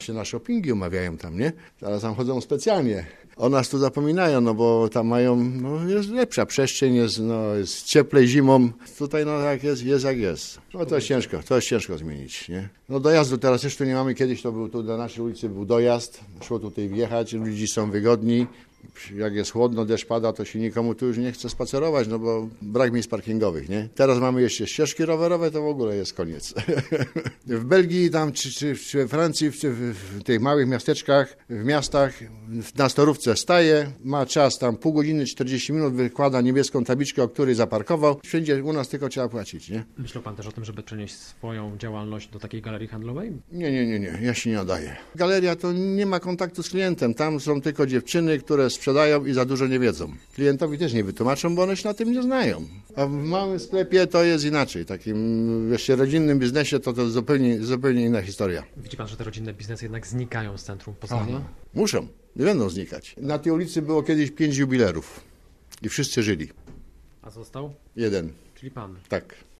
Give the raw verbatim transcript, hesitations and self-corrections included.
Się na shoppingi umawiają tam, nie? Teraz tam chodzą specjalnie. O nas tu zapominają, no bo tam mają, no jest lepsza przestrzeń, jest, no, jest cieplej zimą. Tutaj no jak jest, jest jak jest. No to jest ciężko, to jest ciężko zmienić, nie? No dojazdu teraz już tu nie mamy, kiedyś to był tu do naszej ulicy był dojazd, szło tutaj wjechać, ludzie są wygodni. Jak jest chłodno, deszcz pada, to się nikomu tu już nie chce spacerować, no bo brak miejsc parkingowych, nie? Teraz mamy jeszcze ścieżki rowerowe, to w ogóle jest koniec. W Belgii tam, czy, czy, czy we Francji, czy w, w tych małych miasteczkach, w miastach, na storówce staje, ma czas tam pół godziny, czterdzieści minut, wykłada niebieską tabliczkę, o której zaparkował. Wszędzie u nas tylko trzeba płacić, nie? Myślał pan też o tym, żeby przenieść swoją działalność do takiej galerii handlowej? Nie, nie, nie, nie, ja się nie nadaję. Galeria to nie ma kontaktu z klientem, tam są tylko dziewczyny, które sprzedają i za dużo nie wiedzą. Klientowi też nie wytłumaczą, bo one się na tym nie znają. A w małym sklepie to jest inaczej. Takim jeszcze rodzinnym biznesie to, to zupełnie, zupełnie inna historia. Widzi pan, że te rodzinne biznesy jednak znikają z centrum Poznania? Aha. Muszą, nie będą znikać. Na tej ulicy było kiedyś pięć jubilerów i wszyscy żyli. A został? Jeden, Czyli pan. tak.